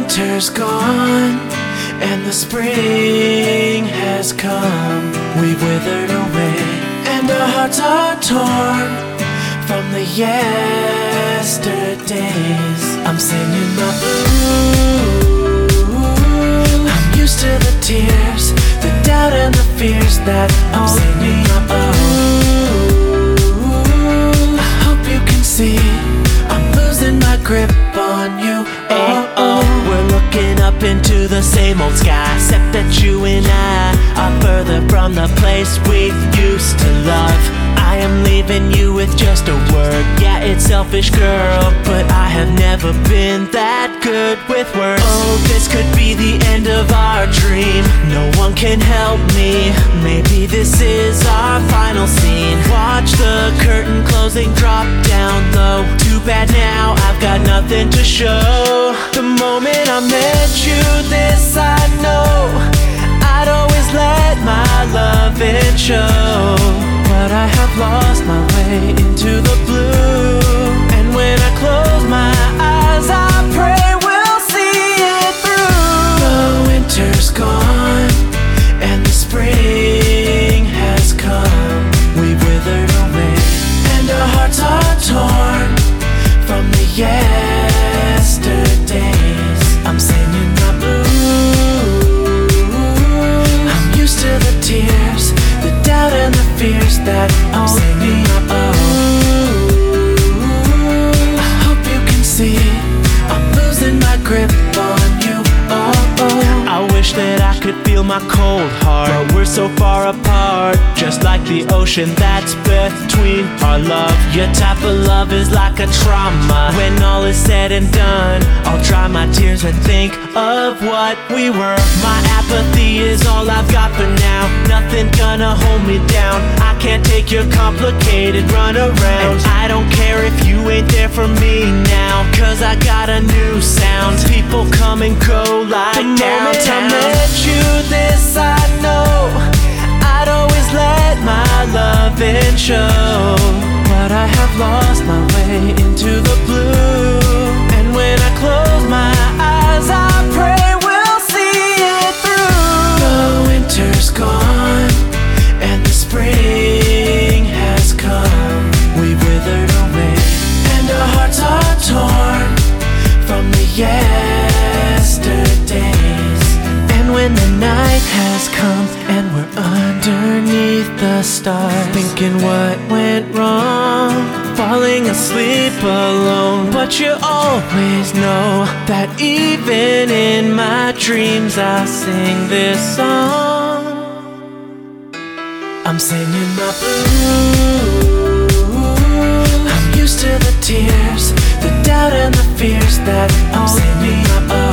winter's gone and the spring has come. We've withered away and our hearts are torn from the yesterdays. I'm singing my blues. I'm used to the tears, the doubt and the fears that I'm singing my blues. I hope you can see I'm losing my grip on you. We're looking up into the same old sky, except that you and I are further from the place we used to love. I am leaving you with just a word. Yeah, it's selfish, girl, but I have never been that good with words. Oh, this could be the end of our dream. No one can help me. Maybe this is our final scene. Watch the curtain closing drop down low. Too bad now I've got nothing to show. The moment I met you, this I know, I'd always let my loving show. But I have lost my way into the blue, and when I close my eyes, I pray we'll see it through. The winter's gone and the spring has come. We've withered away and our hearts are torn from the yesterdays. I'm singing my blues. I'm used to the tears, the doubt and the fears that I'm singing my blues. I hope you can see I'm losing my grip on you. I wish that I could feel my cold heart, but we're so far apart, just like the ocean that's between our love. Your type of love is like a trauma. When all is said and done, I'll dry my tears and think of what we were. My apathy is all I've got for now. Nothing gonna hold me down. I can't take your complicated run around. And I don't care if you ain't there for me now, cause I got a new sound. People come and go like downtown. The moment I met you, this I know, I'd always let my loving show. But I have lost my way into the blue, and when I close my eyes, I pray we'll see it through. The winter's gone and the spring has come. We've withered away and our hearts are torn from the yesterdays. And when the night has come and we're underneath the stars, thinking what went wrong, falling asleep alone. But you always know that even in my dreams I'll sing this song. I'm singing my blues. I'm used to the tears, the doubt and the fears that I'm singing my